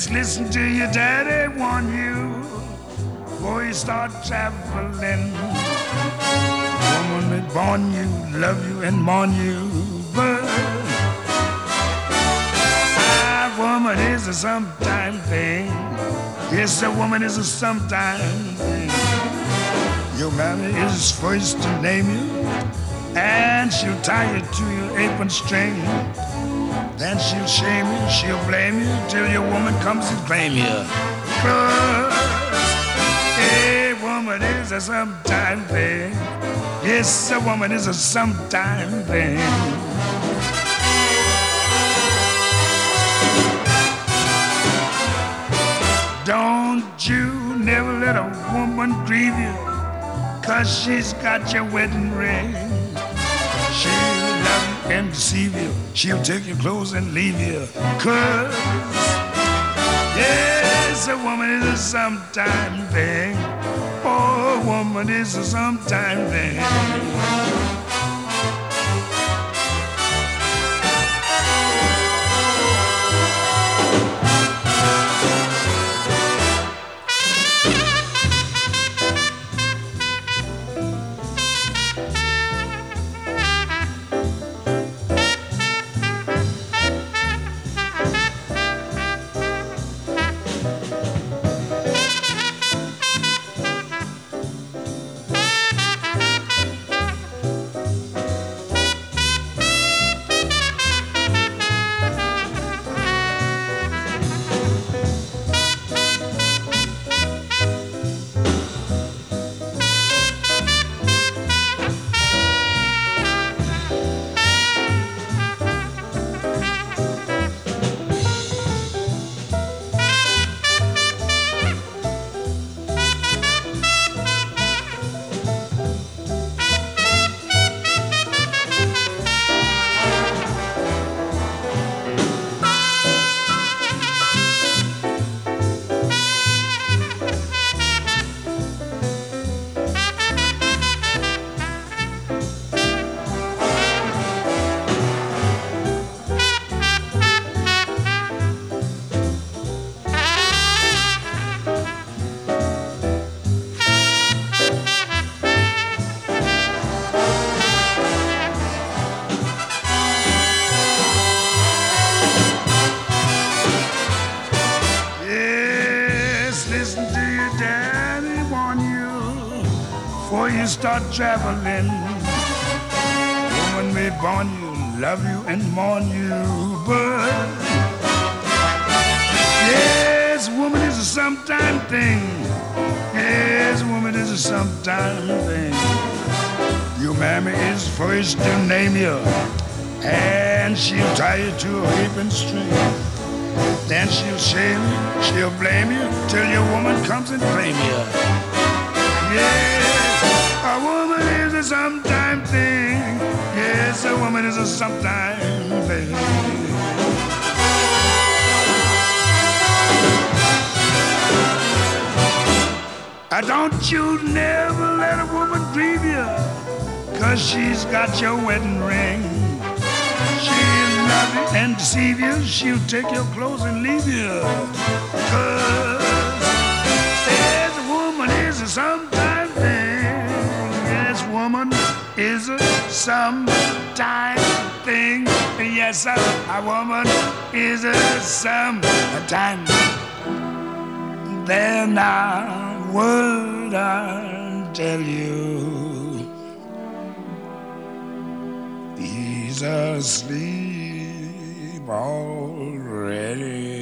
listen to your daddy warn you before you start traveling. Woman may born you, love you, and mourn you, but a woman is a sometime thing. Yes, a woman is a sometime thing. Your mammy is first to name you, and she'll tie you to your apron string. Then she'll shame you, she'll blame you, till your woman comes and claim you. 'Cause a woman is a sometime thing. Yes, a woman is a sometime thing. Don't you never let a woman grieve you, 'cause she's got your wedding ring. She'll love you and deceive you, she'll take your clothes and leave you. 'Cause, yes, a woman is a sometime thing. Oh, a woman is a sometime thing. Listen to your daddy warn you before you start traveling. Woman may born you, love you, and mourn you, but yes, woman is a sometime thing. Yes, woman is a sometime thing. Your mammy is first to name you, and she'll tie you to a apron string. Then she'll shame you, she'll blame you, till your woman comes and claim you. Yes, a woman is a sometime thing. Yes, a woman is a sometime thing. Don't you never let a woman grieve you, 'cause she's got your wedding ring. She'll love you and deceive you, she'll take your clothes and leave you. 'Cause yes, a woman is a sometime thing. Yes, woman is a sometime thing. Yes, a woman is a sometime. Then I would I tell you, he's asleep already.